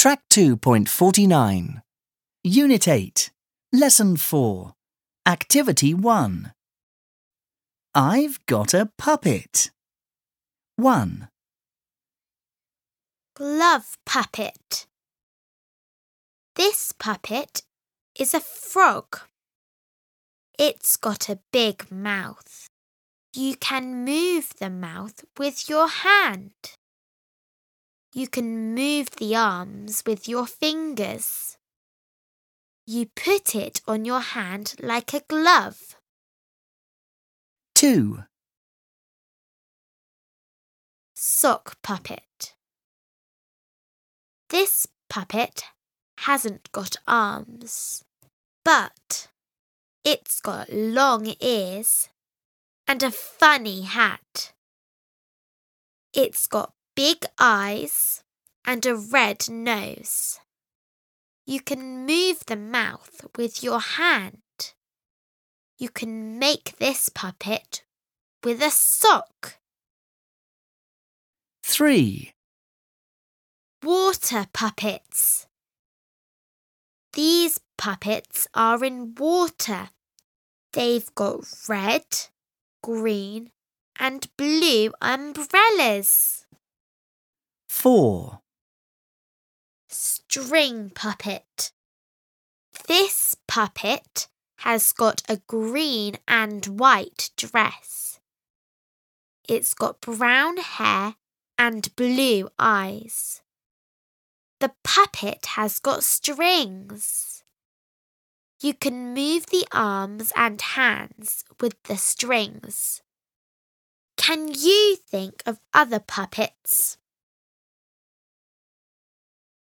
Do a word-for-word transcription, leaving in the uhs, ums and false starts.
Track two point four nine. Unit eight. Lesson four. Activity one. I've got a puppet. one. Glove puppet. This puppet is a frog. It's got a big mouth. You can move the mouth with your hand. You can move the arms with your fingers. You put it on your hand like a glove. two. Sock puppet. This puppet hasn't got arms, but it's got long ears and a funny hat. It's got big eyes and a red nose. You can move the mouth with your hand. You can make this puppet with a sock. three. Water puppets. These puppets are in water. They've got red, green, and blue umbrellas. four. String puppet. This puppet has got a green and white dress. It's got brown hair and blue eyes. The puppet has got strings. You can move the arms and hands with the strings. Can you think of other puppets?